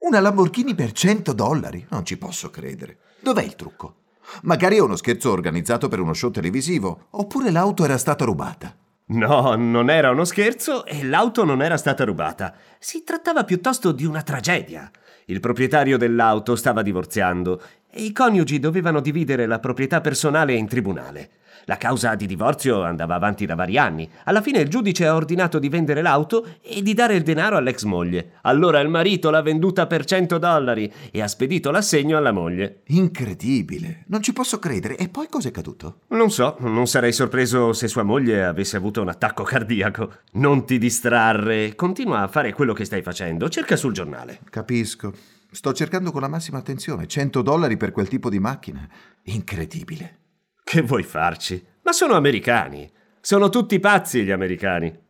Una Lamborghini per $100? Non ci posso credere. Dov'è il trucco? Magari è uno scherzo organizzato per uno show televisivo, oppure l'auto era stata rubata. No, non era uno scherzo e l'auto non era stata rubata. Si trattava piuttosto di una tragedia. Il proprietario dell'auto stava divorziando e i coniugi dovevano dividere la proprietà personale in tribunale. La causa di divorzio andava avanti da vari anni. Alla fine il giudice ha ordinato di vendere l'auto e di dare il denaro all'ex moglie. Allora il marito l'ha venduta per $100 e ha spedito l'assegno alla moglie. Incredibile, non ci posso credere. E poi cos'è caduto? Non so, non sarei sorpreso se sua moglie avesse avuto un attacco cardiaco. Non ti distrarre, continua a fare quello che stai facendo, cerca sul giornale. Capisco. Sto cercando con la massima attenzione. $100 per quel tipo di macchina. Incredibile. Che vuoi farci? Ma sono americani. Sono tutti pazzi gli americani.